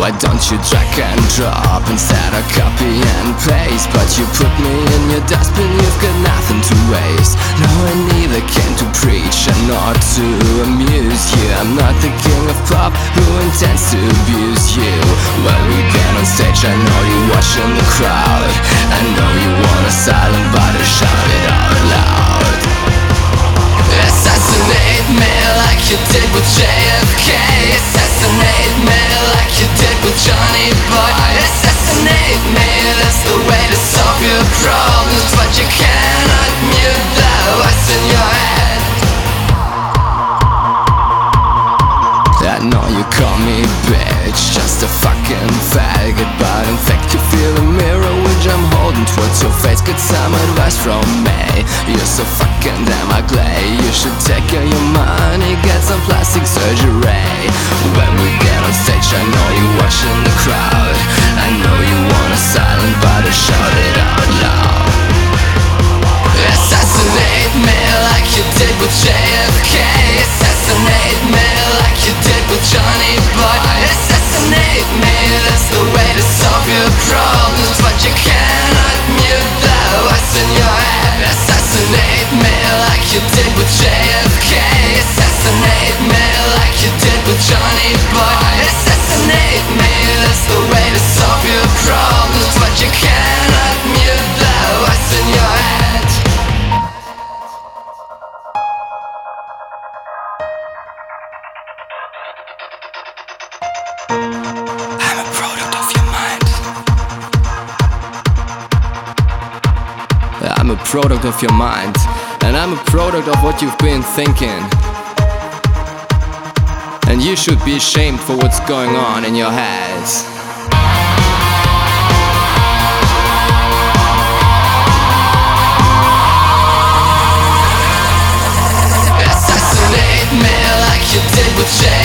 Why don't you drag and drop instead of copy and paste? But you put me in your dustbin, you've got nothing to waste. No, I neither came to preach and not to amuse you. I'm not the king of pop who intends to abuse you. When we get on stage, I know you're watching the crowd. I know you want a silent but I shout it out loud. Assassinate me like you did with JFK. Assassinate me like you did with Johnny Boy. Assassinate me, that's the way to solve your problems. But you cannot mute the voice in your head. I know you call me bitch, just a fucking faggot, but in fact you feel the mirror which I'm holding towards your face. Get some advice from me, you're so fucking damn ugly. You should take all your money, get some plastic surgery. When we get on stage, I know you're watching the crowd. I know you want a silent but I shout it out loud. Assassinate me like you did with JFK. Assassinate me like you did with Johnny Boy. Assassinate me, that's the way to solve your problems. But you cannot mute the voice in your head. Assassinate me like you did with JFK. Assassinate me like you did with Johnny Boy. Assassinate me, that's the way to solve your problems. But you cannot mute the voice in your head. I'm a product of your mind. I'm a product of your mind, and I'm a product of what you've been thinking. And you should be ashamed for what's going on in your head. Assassinate me like you did with Jay.